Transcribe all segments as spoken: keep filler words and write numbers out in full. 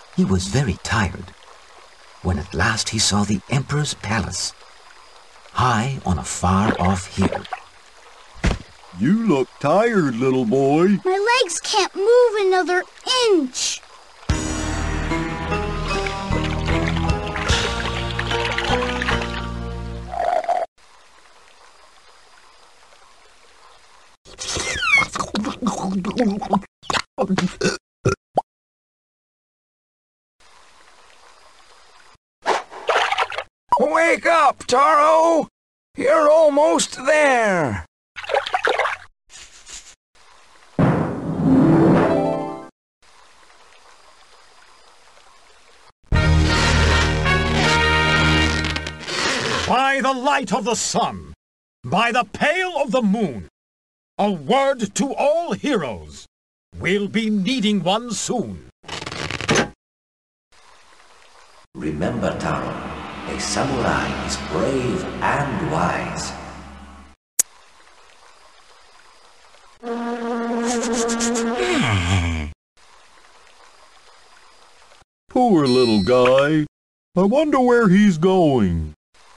He was very tired when at last he saw the Emperor's palace, high on a far-off hill. You look tired, little boy. My legs can't move another inch. Wake up, Taro! You're almost there! By the light of the sun, by the pale of the moon, a word to all heroes. We'll be needing one soon. Remember, Taro, a samurai is brave and wise. Poor little guy. I wonder where he's going.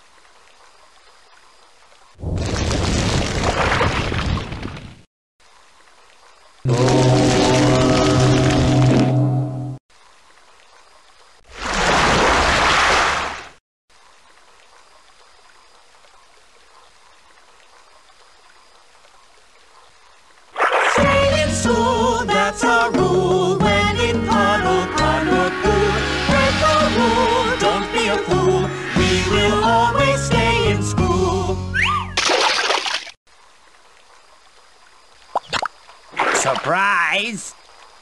So that's our rule when in puddle, puddle pool. Break the rule, don't be a fool. We will always stay in school. Surprise?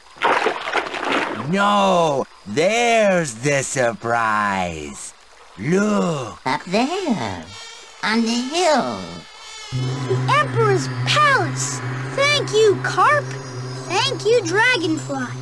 No, there's the surprise. Look. Up there, on the hill. The Emperor's palace! Thank you, Carp! Thank you, Dragonfly!